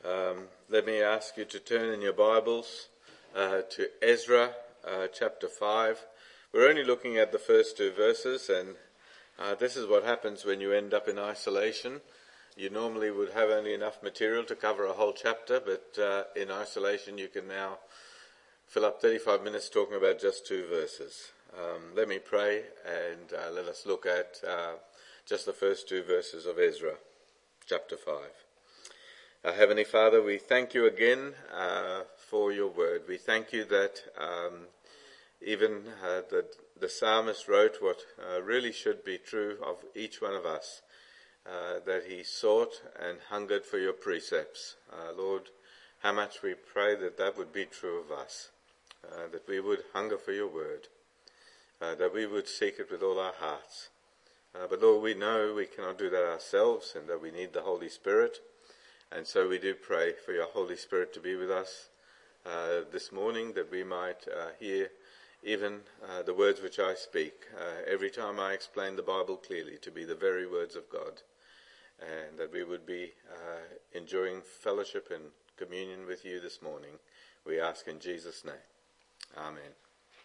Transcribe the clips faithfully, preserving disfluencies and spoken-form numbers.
Um, let me ask you to turn in your Bibles uh, to Ezra uh, chapter five. We're only looking at the first two verses, and uh, this is what happens when you end up in isolation. You normally would have only enough material to cover a whole chapter, but uh, in isolation you can now fill up thirty-five minutes talking about just two verses. Um, let me pray and uh, let us look at uh, just the first two verses of Ezra chapter five. Uh, Heavenly Father, we thank you again uh, for your word. We thank you that um, even uh, the, the psalmist wrote what uh, really should be true of each one of us, uh, that he sought and hungered for your precepts. Uh, Lord, how much we pray that that would be true of us, uh, that we would hunger for your word, uh, that we would seek it with all our hearts. Uh, but Lord, we know we cannot do that ourselves and that we need the Holy Spirit. And so we do pray for your Holy Spirit to be with us uh, this morning, that we might uh, hear even uh, the words which I speak, uh, every time I explain the Bible clearly, to be the very words of God, and that we would be uh, enjoying fellowship and communion with you this morning. We ask in Jesus' name. Amen.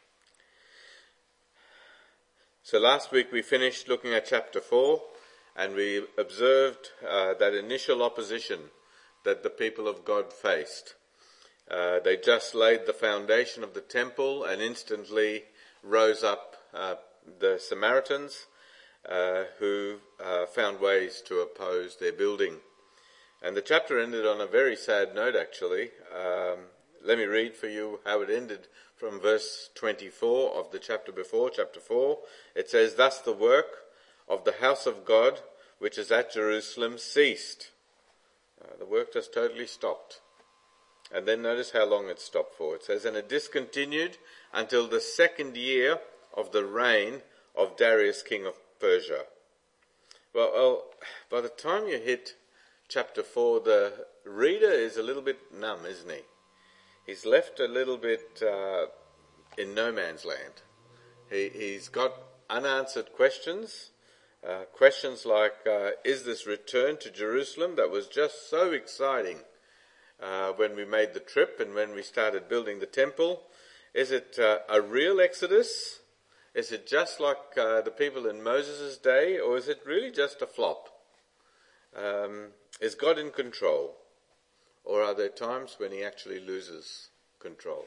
So last week we finished looking at chapter four, and we observed uh, that initial opposition that the people of God faced. Uh, they just laid the foundation of the temple, and instantly rose up uh, the Samaritans uh, who uh, found ways to oppose their building. And the chapter ended on a very sad note, actually. Um, let me read for you how it ended from verse twenty-four of the chapter before, chapter four. It says, "Thus the work of the house of God, which is at Jerusalem, ceased." Uh, the work just totally stopped. And then notice how long it stopped for. It says, "And it discontinued until the second year of the reign of Darius, king of Persia." Well, well, by the time you hit chapter four, the reader is a little bit numb, isn't he? He's left a little bit uh, in no man's land. He, he's got unanswered questions. Uh, questions like, uh, is this return to Jerusalem that was just so exciting uh, when we made the trip and when we started building the temple? Is it uh, a real exodus? Is it just like uh, the people in Moses' day, or is it really just a flop? Um, is God in control? Or are there times when he actually loses control?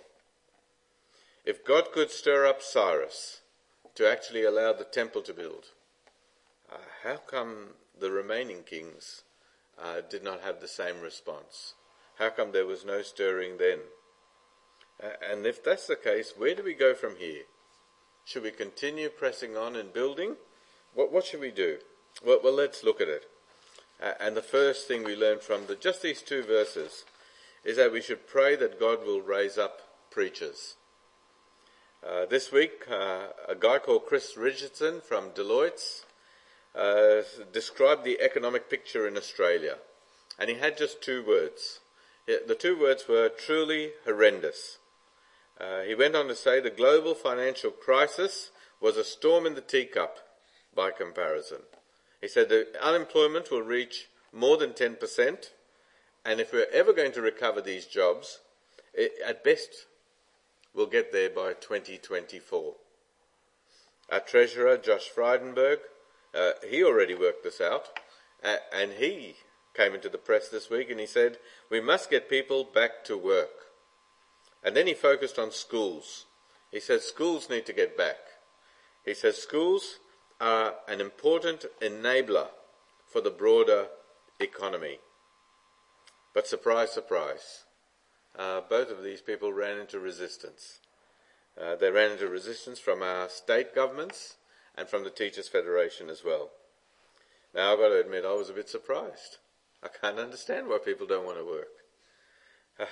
If God could stir up Cyrus to actually allow the temple to build, Uh, how come the remaining kings uh, did not have the same response? How come there was no stirring then? Uh, and if that's the case, where do we go from here? Should we continue pressing on and building? What, what should we do? Well, well, let's look at it. Uh, and the first thing we learn from the, just these two verses is that we should pray that God will raise up preachers. Uh, this week, uh, a guy called Chris Richardson from Deloitte Uh, described the economic picture in Australia, and he had just two words. The two words were truly horrendous. Uh, he went on to say the global financial crisis was a storm in the teacup by comparison. He said the unemployment will reach more than ten percent, and if we're ever going to recover these jobs, it, at best we'll get there by twenty twenty-four. Our treasurer, Josh Frydenberg, Uh, he already worked this out, uh, and he came into the press this week and he said, we must get people back to work. And then he focused on schools. He said schools need to get back. He says schools are an important enabler for the broader economy. But surprise, surprise, uh, both of these people ran into resistance. Uh, they ran into resistance from our state governments and from the Teachers' Federation as well. Now, I've got to admit, I was a bit surprised. I can't understand why people don't want to work. Uh,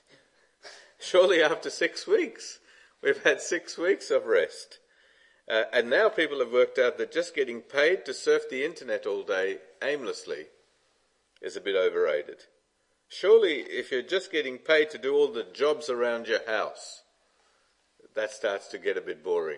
surely after six weeks, we've had six weeks of rest. Uh, and now people have worked out that just getting paid to surf the internet all day aimlessly is a bit overrated. Surely, if you're just getting paid to do all the jobs around your house, that starts to get a bit boring.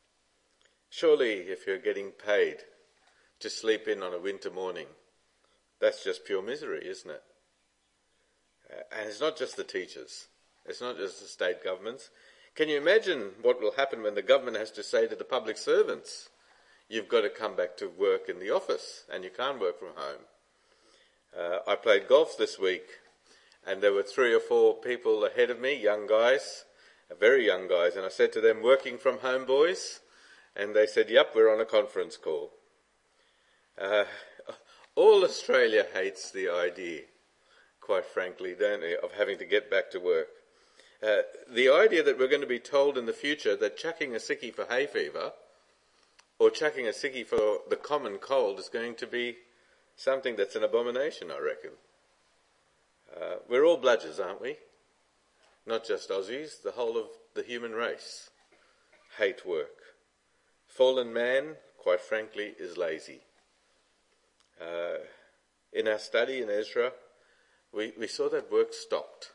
Surely, if you're getting paid to sleep in on a winter morning, that's just pure misery, isn't it? Uh, and it's not just the teachers. It's not just the state governments. Can you imagine what will happen when the government has to say to the public servants, you've got to come back to work in the office and you can't work from home? Uh, I played golf this week and there were three or four people ahead of me, young guys, very young guys, and I said to them, working from home, boys? And they said, yep, we're on a conference call. Uh, all Australia hates the idea, quite frankly, don't they, of having to get back to work. Uh, the idea that we're going to be told in the future that chucking a sickie for hay fever or chucking a sickie for the common cold is going to be something that's an abomination, I reckon. Uh, we're all bludgers, aren't we? Not just Aussies, the whole of the human race hate work. Fallen man, quite frankly, is lazy. Uh, in our study in Ezra, we, we saw that work stopped.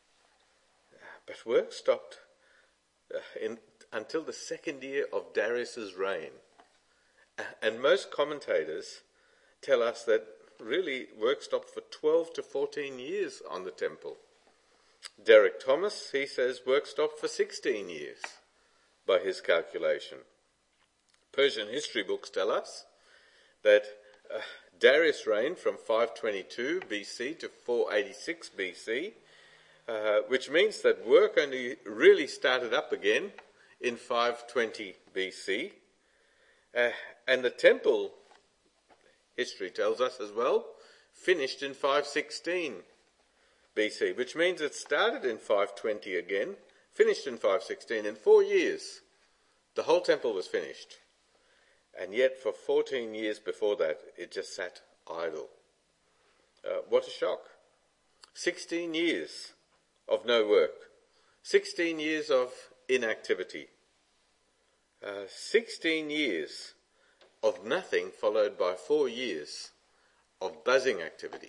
But work stopped uh, in, until the second year of Darius's reign. Uh, and most commentators tell us that really work stopped for twelve to fourteen years on the temple. Derek Thomas, he says work stopped for sixteen years by his calculation. Persian history books tell us that uh, Darius reigned from five twenty-two B C to four eighty-six B C, uh, which means that work only really started up again in five twenty B C. Uh, and the temple, history tells us as well, finished in five sixteen B C, which means it started in five twenty again, finished in five sixteen. In four years, the whole temple was finished. And yet for fourteen years before that, it just sat idle. Uh, what a shock. sixteen years of no work. sixteen years of inactivity. Uh, sixteen years of nothing, followed by four years of buzzing activity.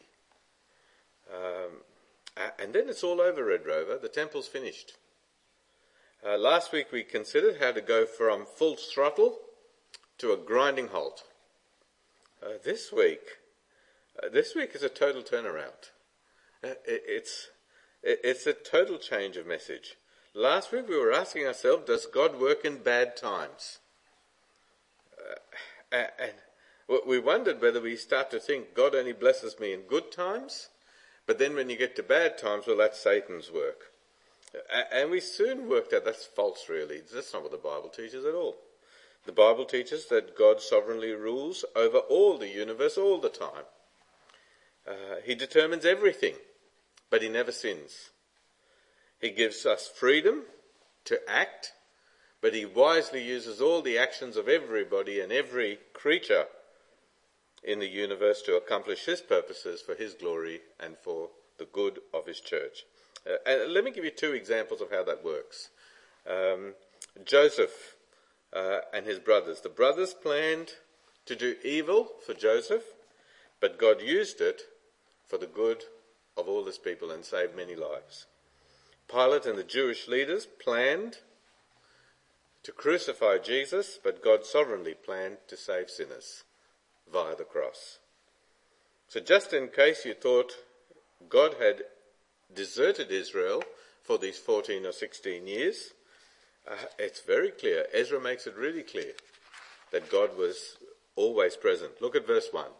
Um, and then it's all over, Red Rover. The temple's finished. Uh, last week we considered how to go from full throttle to a grinding halt. Uh, this week, uh, this week is a total turnaround. Uh, it, it's it, it's a total change of message. Last week we were asking ourselves, does God work in bad times? Uh, and we wondered whether we start to think God only blesses me in good times, but then when you get to bad times, well, that's Satan's work. Uh, and we soon worked out that's false, really. That's not what the Bible teaches at all. The Bible teaches that God sovereignly rules over all the universe all the time. Uh, he determines everything, but he never sins. He gives us freedom to act, but he wisely uses all the actions of everybody and every creature in the universe to accomplish his purposes for his glory and for the good of his church. Uh, and let me give you two examples of how that works. Um, Joseph Uh, and his brothers. The brothers planned to do evil for Joseph, but God used it for the good of all his people and saved many lives. Pilate and the Jewish leaders planned to crucify Jesus, but God sovereignly planned to save sinners via the cross. So just in case you thought God had deserted Israel for these fourteen or sixteen years, Uh, it's very clear. Ezra makes it really clear that God was always present. Look at verse one.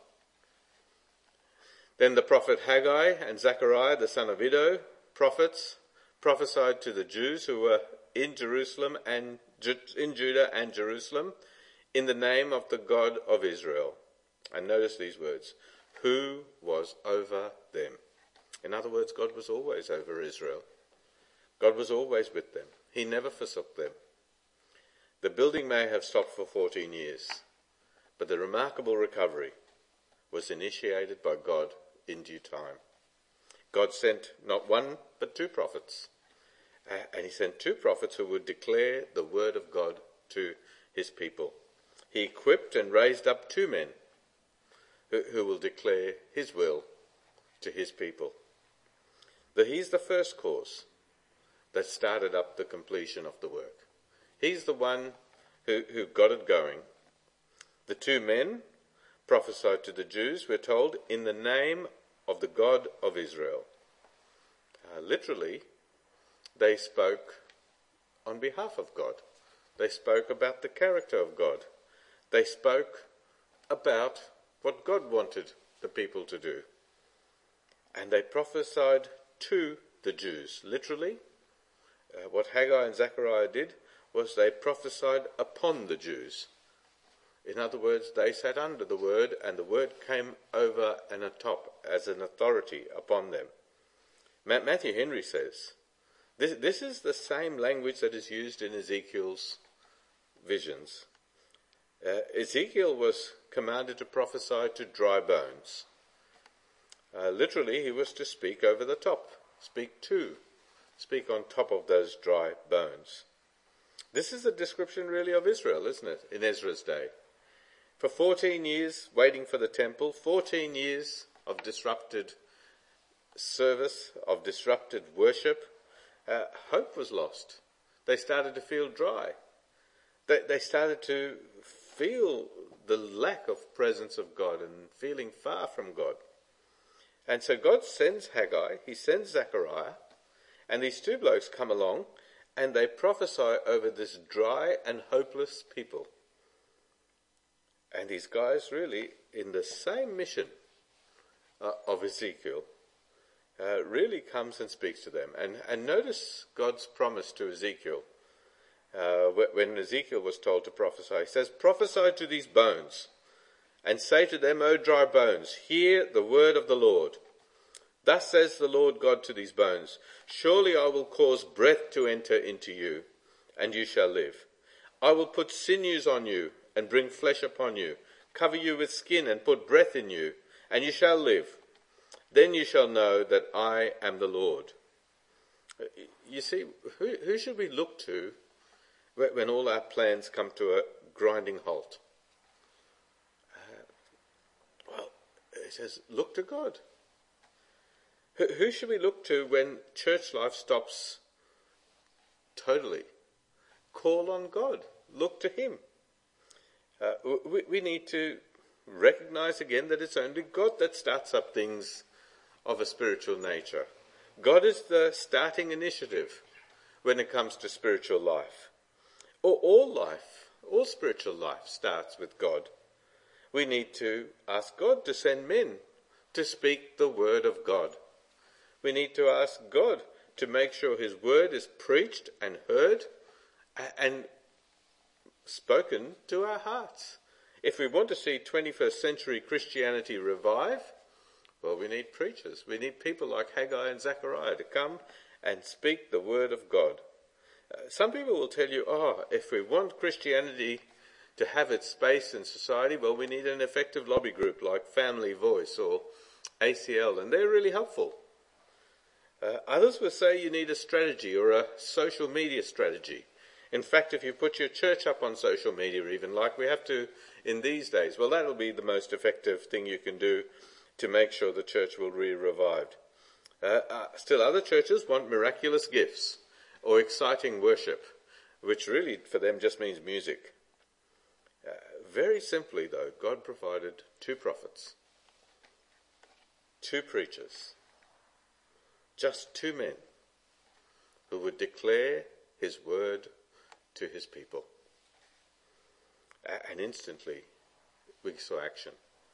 Then the prophet Haggai and Zechariah, the son of Iddo, prophets, prophesied to the Jews who were in Jerusalem and in Judah and Jerusalem in the name of the God of Israel. And notice these words, who was over them. In other words, God was always over Israel. God was always with them. He never forsook them. The building may have stopped for fourteen years, but the remarkable recovery was initiated by God in due time. God sent not one, but two prophets. Uh, and he sent two prophets who would declare the word of God to his people. He equipped and raised up two men who, who will declare his will to his people. That he's the first cause that started up the completion of the work. He's the one who, who got it going. The two men prophesied to the Jews, we're told, in the name of the God of Israel. Uh, literally, they spoke on behalf of God. They spoke about the character of God. They spoke about what God wanted the people to do. And they prophesied to the Jews. Literally, uh, what Haggai and Zechariah did was they prophesied upon the Jews. In other words, they sat under the word, and the word came over and atop as an authority upon them. Matthew Henry says, this, this is the same language that is used in Ezekiel's visions. Uh, Ezekiel was commanded to prophesy to dry bones. Uh, literally, he was to speak over the top, speak to, speak on top of those dry bones. This is a description really of Israel, isn't it, in Ezra's day? For fourteen years waiting for the temple, fourteen years of disrupted service, of disrupted worship, uh, hope was lost. They started to feel dry. They, they started to feel the lack of presence of God and feeling far from God. And so God sends Haggai, he sends Zechariah, and these two blokes come along and they prophesy over this dry and hopeless people. And these guys really, in the same mission uh, of Ezekiel, uh, really comes and speaks to them. And, and notice God's promise to Ezekiel. Uh, when Ezekiel was told to prophesy, he says, "Prophesy to these bones, and say to them, O dry bones, hear the word of the Lord. Thus says the Lord God to these bones, surely I will cause breath to enter into you, and you shall live. I will put sinews on you, and bring flesh upon you, cover you with skin, and put breath in you, and you shall live. Then you shall know that I am the Lord." You see, who, who should we look to when all our plans come to a grinding halt? Uh, well, it says, look to God. Who, who should we look to when church life stops totally? Call on God. Look to him. Uh, we, we need to recognize again that it's only God that starts up things of a spiritual nature. God is the starting initiative when it comes to spiritual life. Or all life, all spiritual life starts with God. We need to ask God to send men to speak the word of God. We need to ask God to make sure his word is preached and heard and spoken to our hearts. If we want to see twenty-first century Christianity revive, well, we need preachers. We need people like Haggai and Zechariah to come and speak the word of God. Uh, some people will tell you, oh, if we want Christianity to have its space in society, well, we need an effective lobby group like Family Voice or A C L, and they're really helpful. Uh, others will say you need a strategy or a social media strategy. In fact, if you put your church up on social media, even like we have to in these days, well, that'll be the most effective thing you can do to make sure the church will be revived. Uh, uh, still, other churches want miraculous gifts or exciting worship, which really for them just means music. Uh, very simply, though, God provided two prophets, two preachers, just two men who would declare his word to his people. And instantly, we saw action.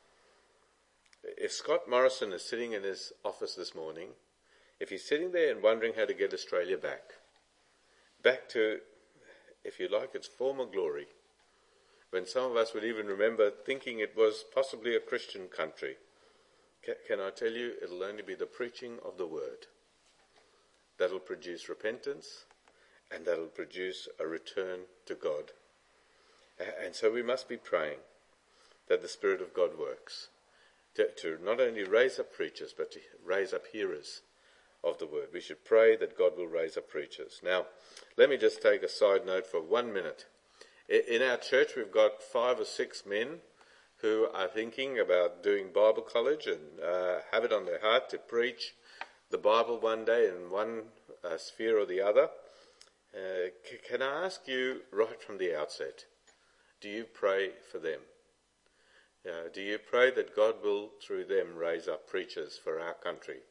If Scott Morrison is sitting in his office this morning, if he's sitting there and wondering how to get Australia back, back to, if you like, its former glory, when some of us would even remember thinking it was possibly a Christian country, can, can I tell you, it'll only be the preaching of the word that'll produce repentance and that'll produce a return to God. And so we must be praying that the Spirit of God works to, to not only raise up preachers, but to raise up hearers of the word. We should pray that God will raise up preachers. Now, let me just take a side note for one minute. In our church, we've got five or six men who are thinking about doing Bible college and uh, have it on their heart to preach the Bible one day in one uh, sphere or the other. Uh, c- can I ask you right from the outset, do you pray for them? Uh, do you pray that God will, through them, raise up preachers for our country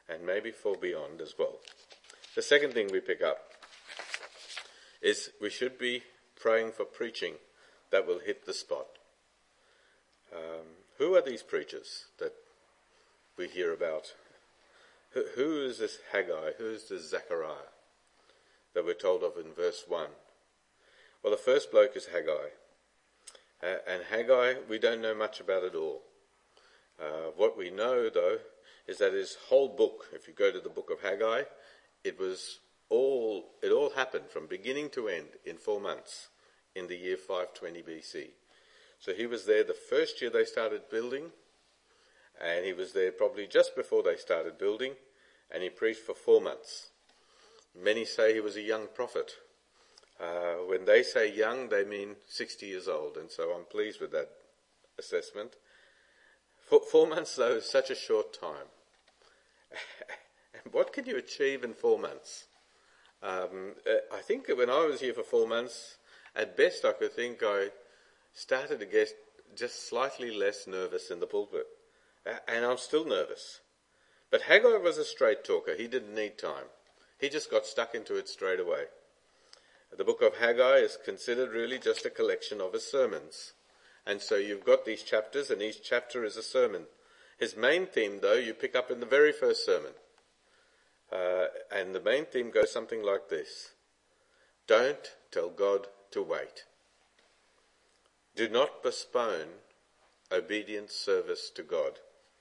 and maybe for beyond as well. The second thing we pick up is we should be praying for preaching that will hit the spot. Um, who are these preachers that we hear about? Who, who is this Haggai? Who is this Zechariah that we're told of in verse one? Well, the first bloke is Haggai. Uh, and Haggai, we don't know much about at all. Uh, what we know, though, is that his whole book, if you go to the book of Haggai, it was all, it all happened from beginning to end in four months in the year five twenty B C. So he was there the first year they started building, and he was there probably just before they started building, and he preached for four months. Many say he was a young prophet. Uh, when they say young, they mean sixty years old, and so I'm pleased with that assessment. For, four months, though, is such a short time. And what can you achieve in four months? Um, I think when I was here for four months, at best I could think I started to get just slightly less nervous in the pulpit. And I'm still nervous. But Haggai was a straight talker. He didn't need time. He just got stuck into it straight away. The book of Haggai is considered really just a collection of his sermons. And so you've got these chapters, and each chapter is a sermon. His main theme, though, you pick up in the very first sermon. Uh, and the main theme goes something like this. Don't tell God to wait. Do not postpone obedient service to God.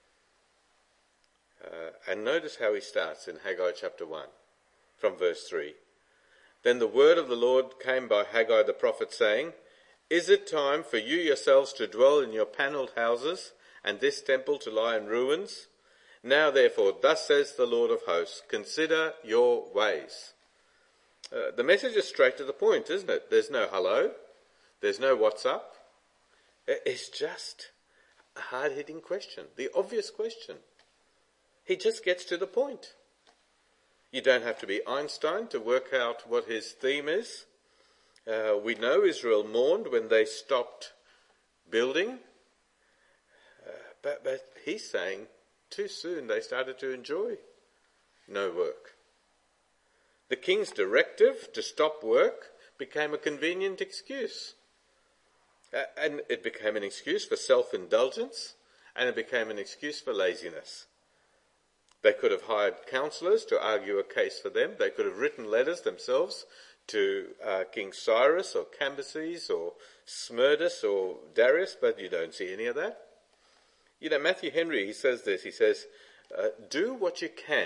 Uh, and notice how he starts in Haggai chapter one, from verse three. Then the word of the Lord came by Haggai the prophet, saying, Is it time for you yourselves to dwell in your panelled houses, and this temple to lie in ruins? Now therefore, thus says the Lord of hosts, consider your ways. Uh, the message is straight to the point, isn't it? There's no hello. There's no what's up. It's just a hard-hitting question, the obvious question. He just gets to the point. You don't have to be Einstein to work out what his theme is. Uh, we know Israel mourned when they stopped building. Uh, but, but he's saying too soon they started to enjoy no work. The king's directive to stop work became a convenient excuse. Uh, and it became an excuse for self-indulgence, and it became an excuse for laziness. They could have hired counsellors to argue a case for them. They could have written letters themselves to uh, King Cyrus or Cambyses or Smerdis or Darius, but you don't see any of that. You know, Matthew Henry, he says this, he says, uh, do what you can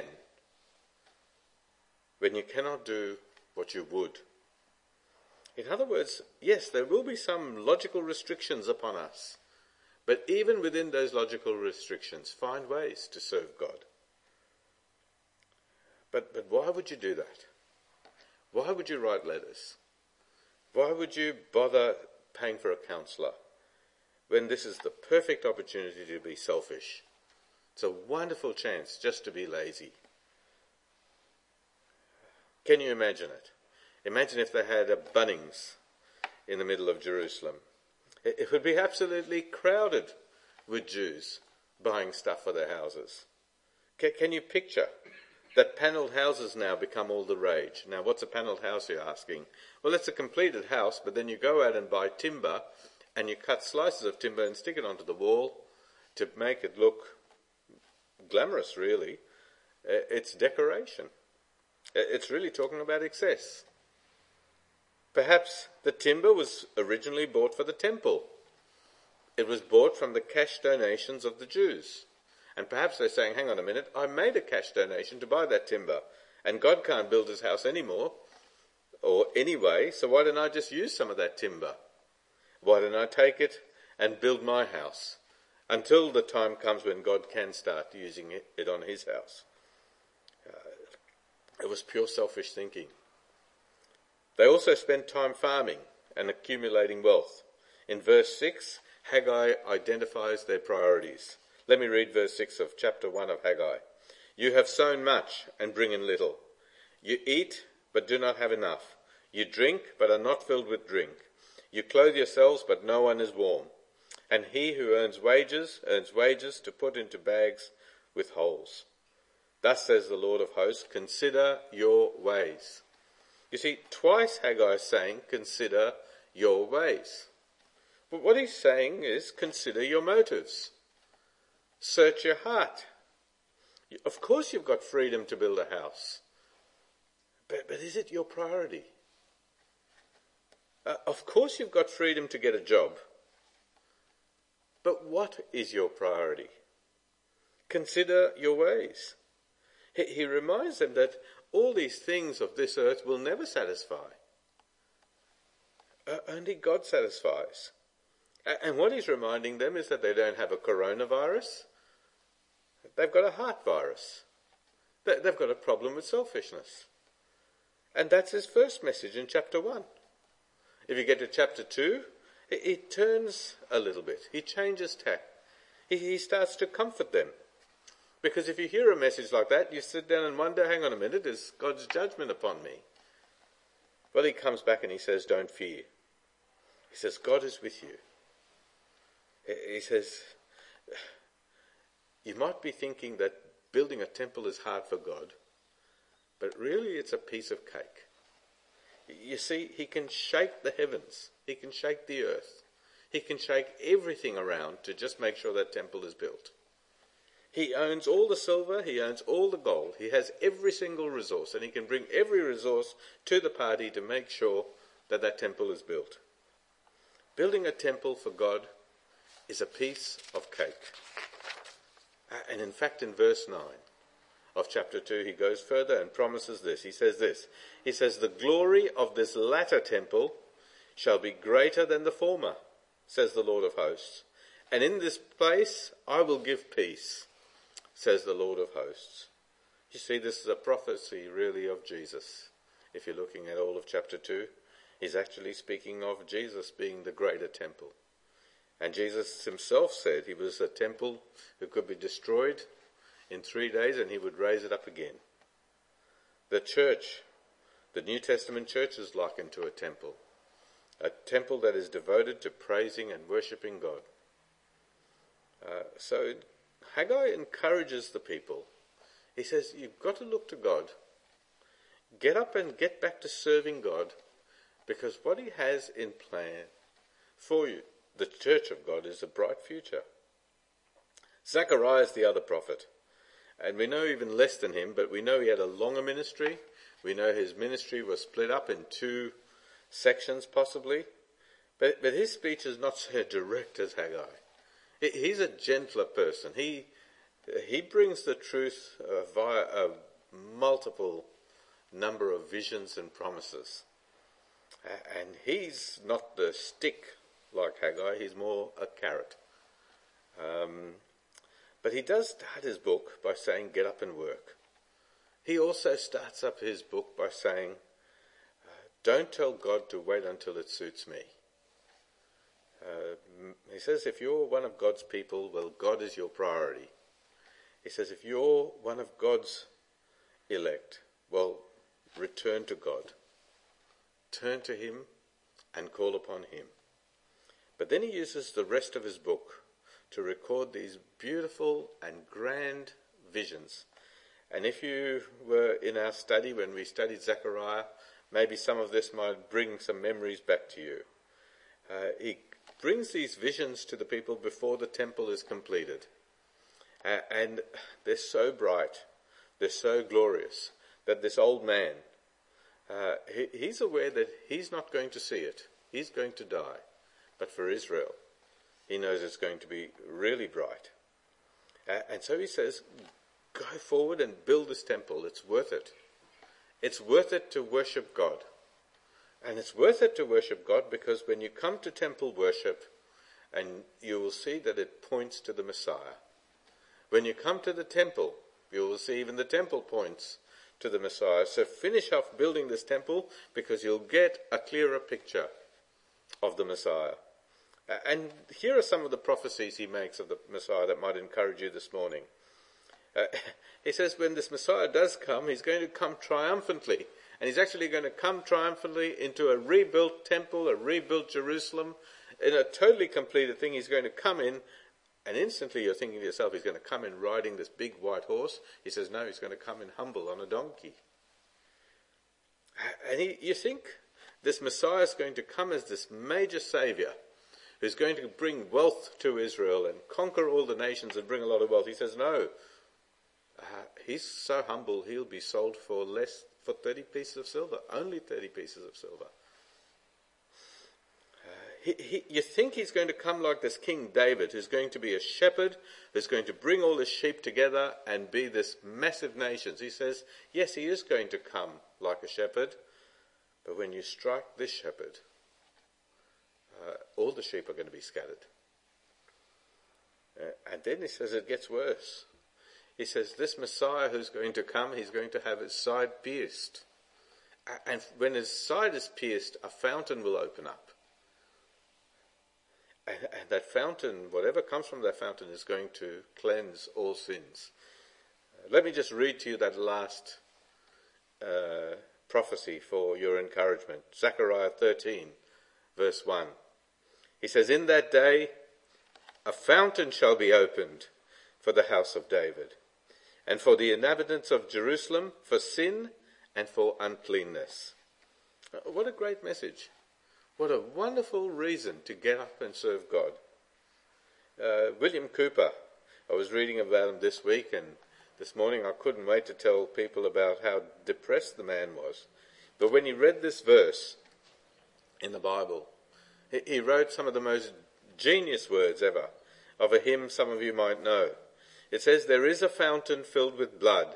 when you cannot do what you would. In other words, yes, there will be some logical restrictions upon us, but even within those logical restrictions, find ways to serve God. But but why would you do that? Why would you write letters? Why would you bother paying for a counsellor when this is the perfect opportunity to be selfish? It's a wonderful chance just to be lazy. Can you imagine it? Imagine if they had a Bunnings in the middle of Jerusalem. It would be absolutely crowded with Jews buying stuff for their houses. Can you picture that panelled houses now become all the rage? Now, what's a panelled house, you're asking? Well, it's a completed house, but then you go out and buy timber, and you cut slices of timber and stick it onto the wall to make it look glamorous, really. It's decoration. It's really talking about excess. Perhaps the timber was originally bought for the temple. It was bought from the cash donations of the Jews. And perhaps they're saying, hang on a minute, I made a cash donation to buy that timber, and God can't build his house anymore, or anyway, so why don't I just use some of that timber? Why don't I take it and build my house until the time comes when God can start using it, it on his house? Uh, it was pure selfish thinking. They also spent time farming and accumulating wealth. In verse six, Haggai identifies their priorities. Let me read verse six of chapter one of Haggai. You have sown much and bring in little. You eat, but do not have enough. You drink, but are not filled with drink. You clothe yourselves, but no one is warm. And he who earns wages, earns wages to put into bags with holes. Thus says the Lord of hosts, consider your ways. You see, twice Haggai is saying, consider your ways. But what he's saying is, consider your motives. Search your heart. Of course you've got freedom to build a house. But, but is it your priority? Uh, of course you've got freedom to get a job. But what is your priority? Consider your ways. He, he reminds them that all these things of this earth will never satisfy. Uh, only God satisfies. And what he's reminding them is that they don't have a coronavirus. They've got a heart virus. They've got a problem with selfishness. And that's his first message in chapter one. If you get to chapter two, he turns a little bit. He changes tack. He, he starts to comfort them. Because if you hear a message like that, you sit down and wonder, hang on a minute, is God's judgment upon me? Well, he comes back and he says, don't fear. He says, God is with you. He says, you might be thinking that building a temple is hard for God, but really it's a piece of cake. You see, he can shake the heavens. He can shake the earth. He can shake everything around to just make sure that temple is built. He owns all the silver. He owns all the gold. He has every single resource, and he can bring every resource to the party to make sure that that temple is built. Building a temple for God is a piece of cake. And in fact, in verse nine of chapter two, he goes further and promises this. He says this. He says, the glory of this latter temple shall be greater than the former, says the Lord of hosts. And in this place I will give peace, says the Lord of hosts. You see, this is a prophecy really of Jesus. If you're looking at all of chapter two, he's actually speaking of Jesus being the greater temple. And Jesus himself said he was a temple who could be destroyed in three days and he would raise it up again. The church, the New Testament church, is likened to a temple. A temple that is devoted to praising and worshipping God. Uh, so Haggai encourages the people. He says, you've got to look to God. Get up and get back to serving God, because what he has in plan for you, the church of God, is a bright future. Zechariah is the other prophet, and we know even less than him, but we know he had a longer ministry. We know his ministry was split up in two sections possibly, but, but his speech is not so direct as Haggai. He, he's a gentler person. He, he brings the truth uh, via a multiple number of visions and promises. Uh, and he's not the stick like Haggai, he's more a carrot. Um, but he does start his book by saying, get up and work. He also starts up his book by saying, uh, don't tell God to wait until it suits me. Uh, he says, if you're one of God's people, well, God is your priority. He says, if you're one of God's elect, well, return to God. Turn to him and call upon him. But then he uses the rest of his book to record these beautiful and grand visions. And if you were in our study when we studied Zechariah, maybe some of this might bring some memories back to you. Uh, he brings these visions to the people before the temple is completed. Uh, and they're so bright, they're so glorious, that this old man, uh, he, he's aware that he's not going to see it. He's going to die. But for Israel, he knows it's going to be really bright. Uh, and so he says, go forward and build this temple. It's worth it. It's worth it to worship God. And it's worth it to worship God because when you come to temple worship, and you will see that it points to the Messiah. When you come to the temple, you will see even the temple points to the Messiah. So finish off building this temple because you'll get a clearer picture of the Messiah. And here are some of the prophecies he makes of the Messiah that might encourage you this morning. Uh, he says when this Messiah does come, he's going to come triumphantly. And he's actually going to come triumphantly into a rebuilt temple, a rebuilt Jerusalem, in a totally completed thing. He's going to come in And instantly you're thinking to yourself, he's going to come in riding this big white horse. He says, no, he's going to come in humble on a donkey. And he, you think this Messiah is going to come as this major saviour who's going to bring wealth to Israel and conquer all the nations and bring a lot of wealth. He says, no, uh, he's so humble, he'll be sold for less, for thirty pieces of silver, only thirty pieces of silver. He, he, you think he's going to come like this King David, who's going to be a shepherd, who's going to bring all his sheep together and be this massive nation. He says, yes, he is going to come like a shepherd, but when you strike this shepherd, uh, all the sheep are going to be scattered. Uh, and then he says it gets worse. He says, this Messiah who's going to come, he's going to have his side pierced. And when his side is pierced, a fountain will open up. And, and that fountain, whatever comes from that fountain, is going to cleanse all sins. Uh, let me just read to you that last uh, prophecy for your encouragement. Zechariah thirteen, verse one. He says, in that day a fountain shall be opened for the house of David, and for the inhabitants of Jerusalem, for sin and for uncleanness. Uh, what a great message. What a wonderful reason to get up and serve God. Uh, William Cooper, I was reading about him this week, and this morning I couldn't wait to tell people about how depressed the man was. But when he read this verse in the Bible, he, he wrote some of the most genius words ever, of a hymn some of you might know. It says, there is a fountain filled with blood,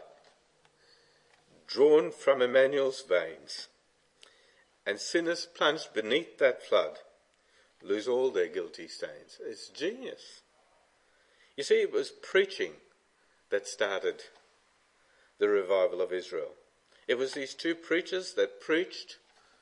drawn from Emmanuel's veins, and sinners plunged beneath that flood lose all their guilty stains. It's genius. You see, it was preaching that started the revival of Israel. It was these two preachers that preached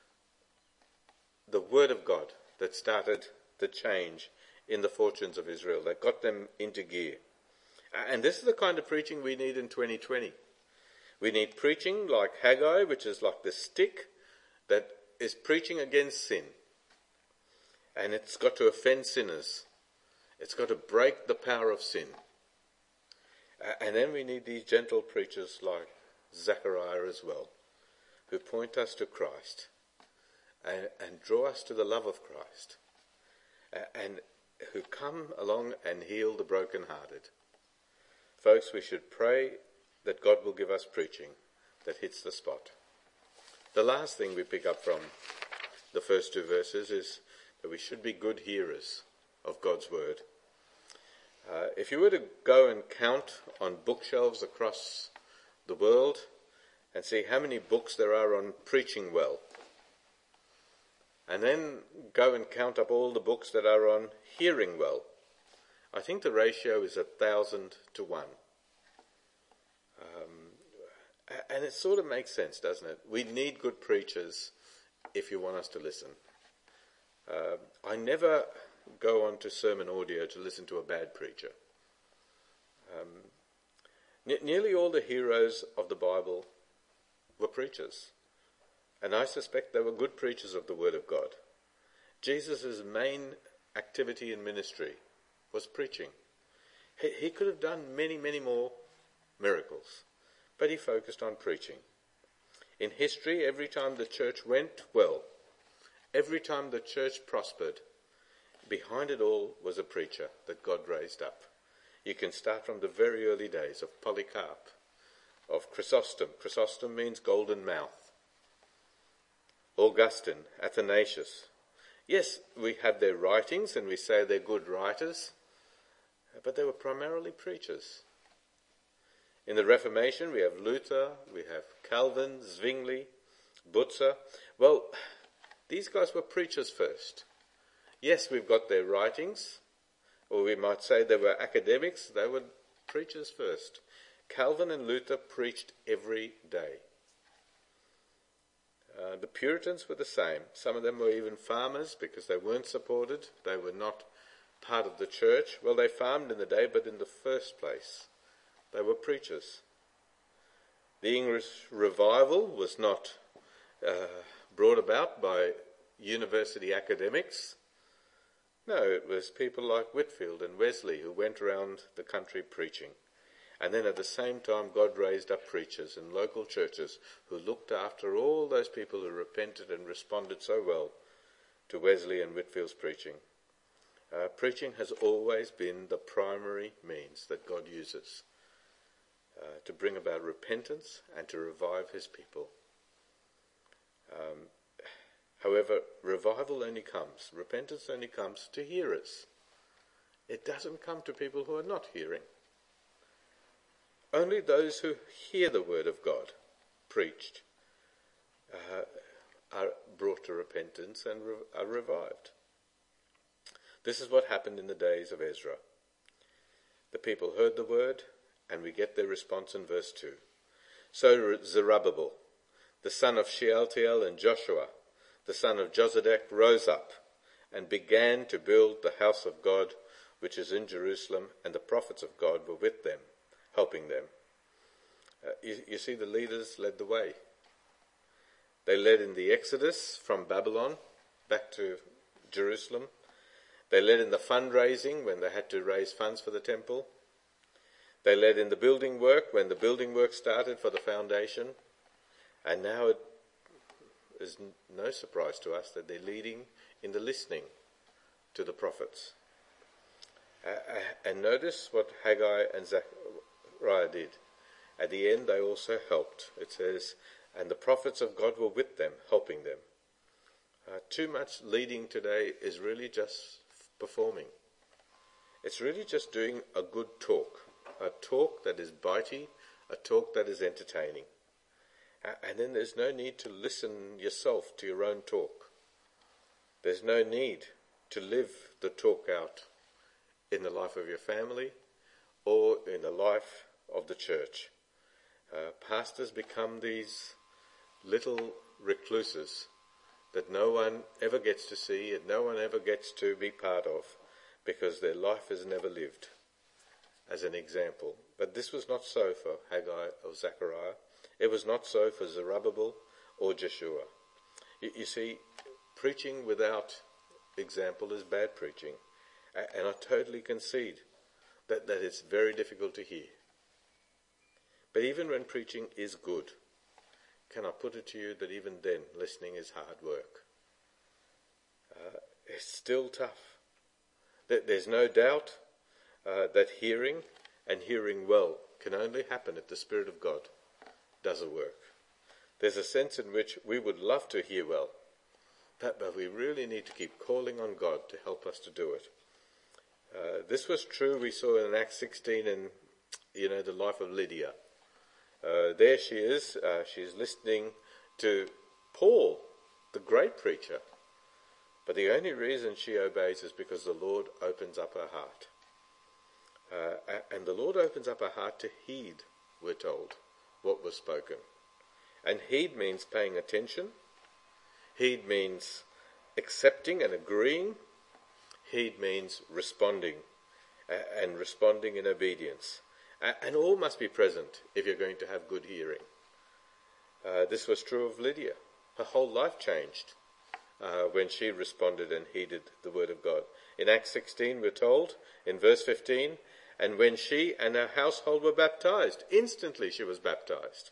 the word of God that started the change in the fortunes of Israel, that got them into gear. And this is the kind of preaching we need in twenty twenty. We need preaching like Haggai, which is like the stick that is preaching against sin. And it's got to offend sinners. It's got to break the power of sin. Uh, and then we need these gentle preachers like Zechariah as well, who point us to Christ and, and draw us to the love of Christ, uh, and who come along and heal the brokenhearted. Folks, we should pray that God will give us preaching that hits the spot. The last thing we pick up from the first two verses is that we should be good hearers of God's word. Uh, if you were to go and count on bookshelves across the world and see how many books there are on preaching well, and then go and count up all the books that are on hearing well, I think the ratio is a thousand to one. Um, and it sort of makes sense, doesn't it? We need good preachers if you want us to listen. Uh, I never go on to sermon audio to listen to a bad preacher. Um, ne- nearly all the heroes of the Bible were preachers. And I suspect they were good preachers of the Word of God. Jesus' main activity in ministry was preaching. He, he could have done many, many more miracles, but he focused on preaching. In history, every time the church went well, every time the church prospered, behind it all was a preacher that God raised up. You can start from the very early days of Polycarp, of Chrysostom. Chrysostom means golden mouth. Augustine, Athanasius. Yes, we have their writings and we say they're good writers, but they were primarily preachers. In the Reformation, we have Luther, we have Calvin, Zwingli, Butzer. Well, these guys were preachers first. Yes, we've got their writings, or we might say they were academics. They were preachers first. Calvin and Luther preached every day. Uh, the Puritans were the same. Some of them were even farmers because they weren't supported. They were not part of the church. Well, they farmed in the day, but in the first place, they were preachers. The English revival was not uh, brought about by university academics. No, it was people like Whitefield and Wesley who went around the country preaching. And then at the same time, God raised up preachers in local churches who looked after all those people who repented and responded so well to Wesley and Whitefield's preaching. Uh, preaching has always been the primary means that God uses uh, to bring about repentance and to revive his people. Um, however, revival only comes, repentance only comes to hearers. It doesn't come to people who are not hearing. Only those who hear the word of God preached uh, are brought to repentance and re- are revived. This is what happened in the days of Ezra. The people heard the word, and we get their response in verse two. So Zerubbabel, the son of Shealtiel, and Joshua, the son of Josedek, rose up and began to build the house of God, which is in Jerusalem, and the prophets of God were with them, helping them. Uh, you, you see, the leaders led the way. They led in the exodus from Babylon back to Jerusalem. They led in the fundraising when they had to raise funds for the temple. They led in the building work when the building work started for the foundation. And now it is no surprise to us that they're leading in the listening to the prophets. Uh, and notice what Haggai and Zechariah did. At the end, they also helped. It says, and the prophets of God were with them, helping them. Uh, too much leading today is really just performing. It's really just doing a good talk, a talk that is bitey, a talk that is entertaining. Uh, and then there's no need to listen yourself to your own talk. There's no need to live the talk out in the life of your family or in the life of the church. Uh, pastors become these little recluses that no one ever gets to see and no one ever gets to be part of because their life is never lived as an example. But this was not so for Haggai or Zechariah. It was not so for Zerubbabel or Joshua. You, you see, preaching without example is bad preaching. And I totally concede that, that it's very difficult to hear. But even when preaching is good, can I put it to you that even then listening is hard work? Uh, it's still tough. There's no doubt uh, that hearing and hearing well can only happen if the Spirit of God does a work. There's a sense in which we would love to hear well, but, but we really need to keep calling on God to help us to do it. Uh, this was true, we saw in Acts sixteen in, you know, the life of Lydia. Uh, there she is, uh, she's listening to Paul, the great preacher. But the only reason she obeys is because the Lord opens up her heart. Uh, and the Lord opens up her heart to heed, we're told, what was spoken. And heed means paying attention. Heed means accepting and agreeing. Heed means responding, uh, and responding in obedience. And all must be present if you're going to have good hearing. Uh, this was true of Lydia. Her whole life changed uh, when she responded and heeded the word of God. In Acts sixteen we're told, in verse fifteen, and when she and her household were baptized, instantly she was baptized.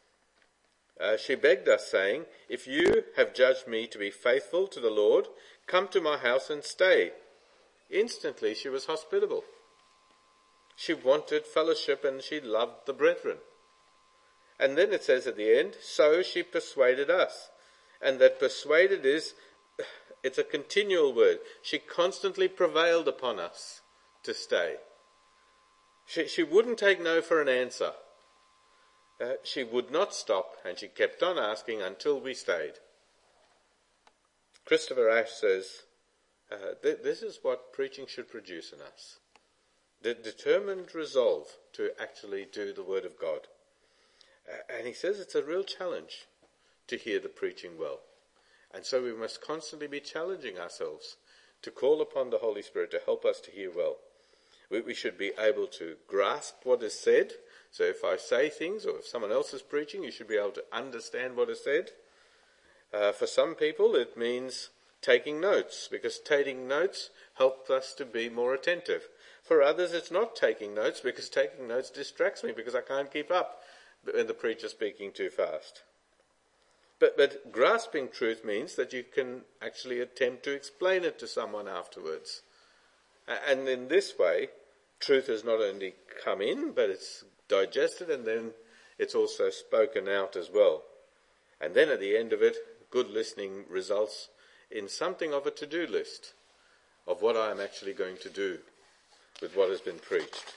Uh, she begged us, saying, if you have judged me to be faithful to the Lord, come to my house and stay. Instantly she was hospitable. She wanted fellowship and she loved the brethren. And then it says at the end, so she persuaded us. And that persuaded is, it's a continual word. She constantly prevailed upon us to stay. She, she wouldn't take no for an answer. Uh, she would not stop, and she kept on asking until we stayed. Christopher Ash says, uh, th- this is what preaching should produce in us. The determined resolve to actually do the word of God. Uh, and he says it's a real challenge to hear the preaching well. And so we must constantly be challenging ourselves to call upon the Holy Spirit to help us to hear well. We, we should be able to grasp what is said. So if I say things or if someone else is preaching, you should be able to understand what is said. Uh, for some people, it means taking notes, because taking notes helps us to be more attentive. For others, it's not taking notes, because taking notes distracts me, because I can't keep up when the preacher's speaking too fast. But, but grasping truth means that you can actually attempt to explain it to someone afterwards. And in this way, truth has not only come in, but it's digested, and then it's also spoken out as well. And then at the end of it, good listening results in something of a to-do list of what I am actually going to do with what has been preached.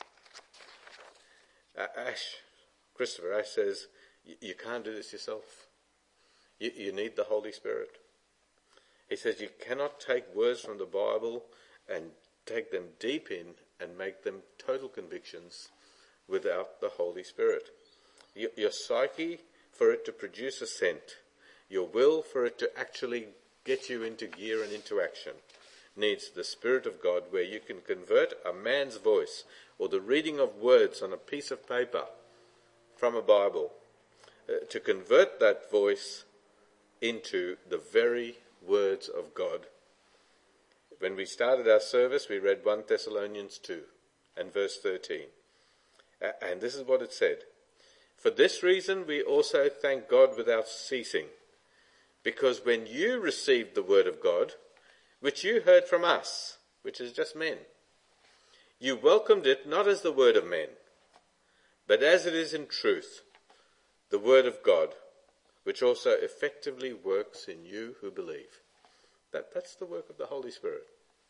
Ash, Christopher Ash says, you can't do this yourself. You, you need the Holy Spirit. He says you cannot take words from the Bible and take them deep in and make them total convictions without the Holy Spirit. Your, your psyche, for it to produce assent, your will for it to actually get you into gear and into action, needs the Spirit of God, where you can convert a man's voice or the reading of words on a piece of paper from a Bible, uh, to convert that voice into the very words of God. When we started our service, we read First Thessalonians two and verse thirteen. Uh, and this is what it said. For this reason we also thank God without ceasing, because when you received the word of God, which you heard from us, which is just men, you welcomed it not as the word of men, but as it is in truth, the word of God, which also effectively works in you who believe. That, that's the work of the Holy Spirit.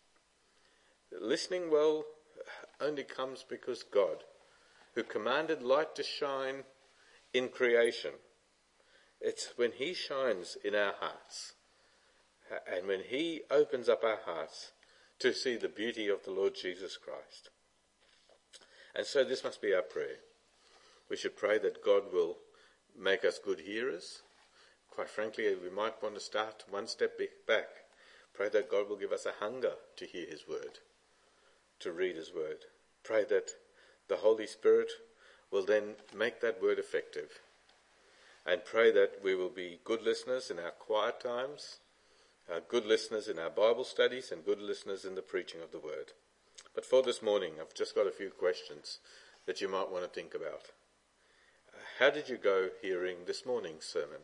Listening well only comes because God, who commanded light to shine in creation, it's when he shines in our hearts, and when he opens up our hearts to see the beauty of the Lord Jesus Christ. And so this must be our prayer. We should pray that God will make us good hearers. Quite frankly, we might want to start one step back. Pray that God will give us a hunger to hear his word, to read his word. Pray that the Holy Spirit will then make that word effective. And pray that we will be good listeners in our quiet times, uh, good listeners in our Bible studies, and good listeners in the preaching of the word. But for this morning, I've just got a few questions that you might want to think about. Uh, how did you go hearing this morning's sermon?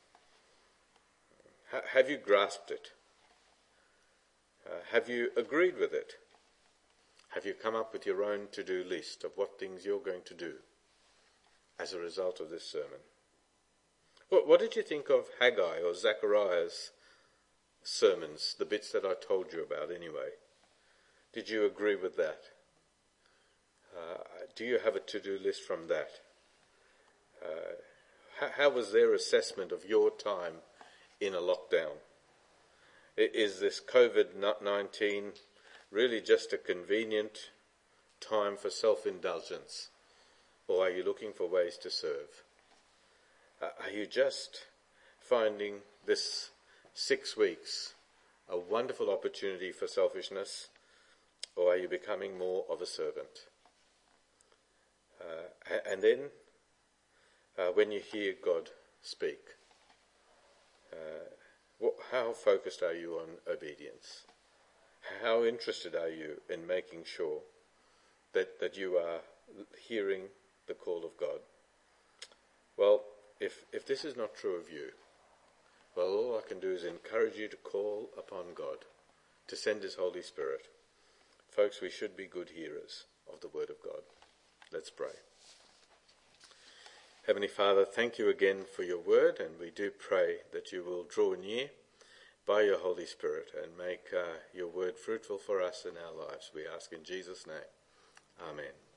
H- have you grasped it? Uh, have you agreed with it? Have you come up with your own to-do list of what things you're going to do as a result of this sermon? What, what did you think of Haggai or Zechariah's sermons, the bits that I told you about anyway? Did you agree with that? Uh, do you have a to-do list from that? Uh, how, how was their assessment of your time in a lockdown? Is this covid nineteen really just a convenient time for self-indulgence? Or are you looking for ways to serve? Uh, are you just finding this six weeks a wonderful opportunity for selfishness? Or are you becoming more of a servant? Uh, and then, uh, when you hear God speak, uh, what, how focused are you on obedience? How interested are you in making sure that, that you are hearing the call of God? Well, if if this is not true of you, well, all I can do is encourage you to call upon God to send his Holy Spirit. Folks, we should be good hearers of the word of God. Let's pray. Heavenly Father, thank you again for your word, and we do pray that you will draw near by your Holy Spirit and make uh, your word fruitful for us in our lives. We ask in Jesus' name. Amen.